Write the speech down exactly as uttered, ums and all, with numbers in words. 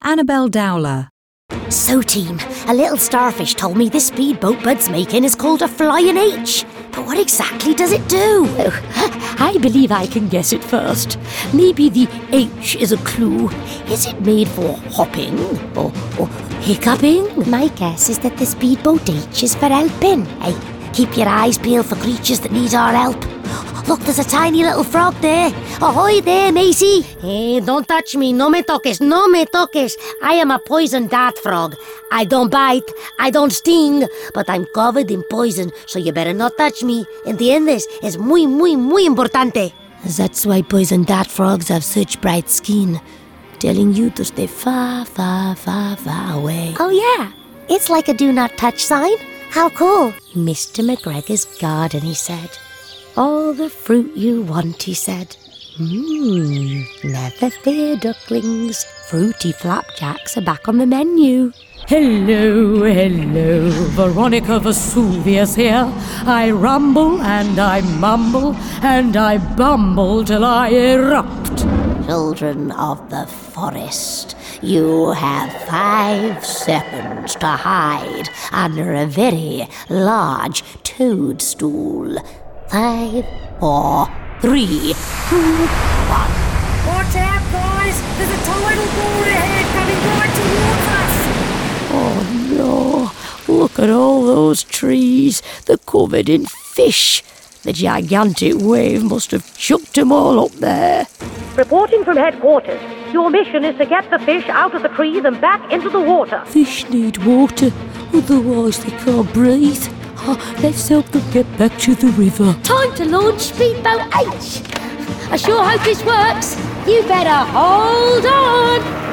Annabelle Dowler. So team, a little starfish told me this speedboat Bud's making is called a Flying H. But what exactly does it do? Oh, I believe I can guess it first. Maybe the H is a clue. Is it made for hopping or, or hiccuping? My guess is that the speedboat H is for helping. Hey, keep your eyes peeled for creatures that need our help. Look, there's a tiny little frog there. Ahoy there, Macy. Hey, don't touch me. No me toques. No me toques. I am a poison dart frog. I don't bite. I don't sting. But I'm covered in poison, so you better not touch me. ¿Entiendes? Es muy, muy, muy importante. That's why poison dart frogs have such bright skin, telling you to stay far, far, far, far away. Oh, yeah. It's like a do not touch sign. How cool. Mister McGregor's garden, he said. All the fruit you want, he said. Mmm, never fear, ducklings. Fruity flapjacks are back on the menu. Hello, hello, Veronica Vesuvius here. I rumble and I mumble and I bumble till I erupt. Children of the forest, you have five seconds to hide under a very large toadstool. Five, four, three, two, one. Watch out, guys! There's a tidal bore ahead coming right towards us! Oh no, look at all those trees. They're covered in fish. The gigantic wave must have chucked them all up there. Reporting from headquarters. Your mission is to get the fish out of the trees and back into the water. Fish need water, otherwise they can't breathe. Oh, let's help them get back to the river. Time to launch Speedboat H. I sure hope this works. You better hold on.